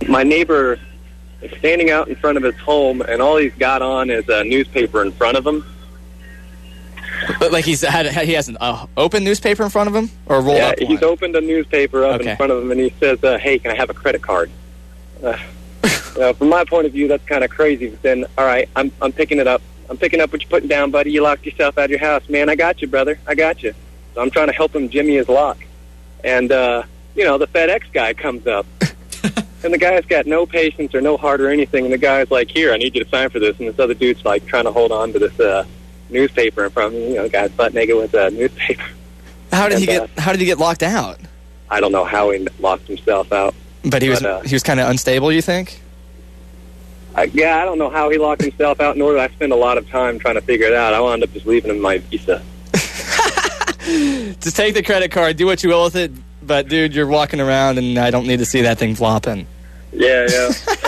My neighbor is standing out in front of his home, and all he's got on is a newspaper in front of him. But like he has an open newspaper in front of him, or a rolled up one? Yeah, he's opened a newspaper up in front of him, and he says, "Hey, can I have a credit card?" From my point of view, that's kind of crazy. But then, all right, I'm picking it up. I'm picking up what you're putting down, buddy. You locked yourself out of your house, man. I got you, brother. I got you. So I'm trying to help him jimmy his lock, and the FedEx guy comes up. And the guy's got no patience or no heart or anything. And the guy's like, "Here, I need you to sign for this." And this other dude's like trying to hold on to this newspaper in front of him. The guy's butt naked with a newspaper. How did he get locked out? I don't know how he locked himself out. But he was kind of unstable, you think? I don't know how he locked himself out, nor did I spend a lot of time trying to figure it out. I wound up just leaving him my Visa. Just take the credit card, do what you will with it. But, dude, you're walking around, and I don't need to see that thing flopping. Yeah.